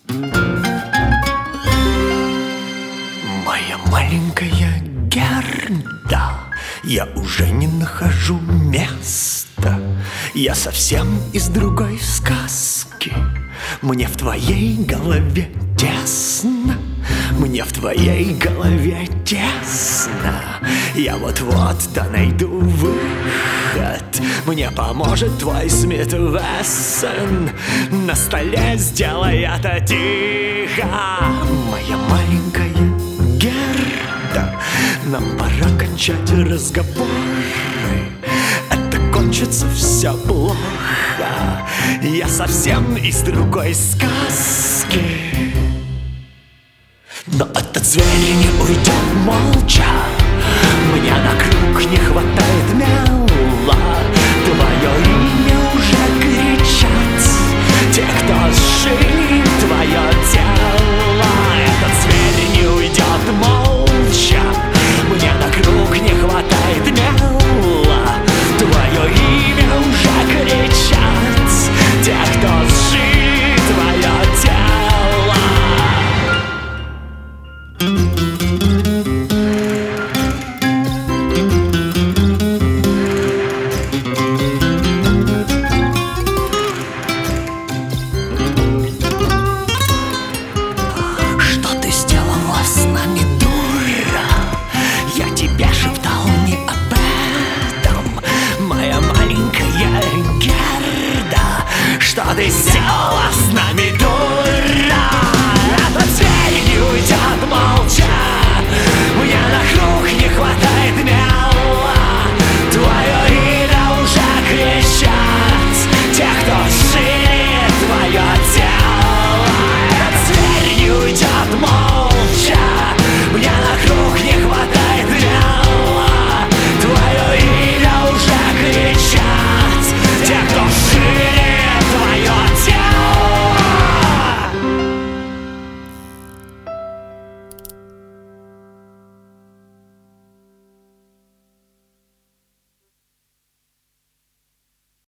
Моя маленькая Герда, я уже не нахожу места. Я совсем из другой сказки. Мне в твоей голове тесно, мне в твоей голове тесно. Я вот-вот да найду выход. Мне поможет твой Смит Вессон. На столе сделай это тихо. Моя маленькая Герда, нам пора кончать разговоры. Это кончится все плохо. Я совсем из другой сказки. Но этот зверь не уйдет молча. Мне на круг не хватает места.